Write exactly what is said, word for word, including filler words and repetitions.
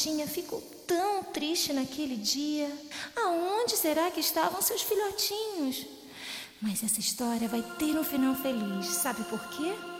patinha ficou tão triste naquele dia. Aonde será que estavam seus filhotinhos? Mas essa história vai ter um final feliz. Sabe por quê?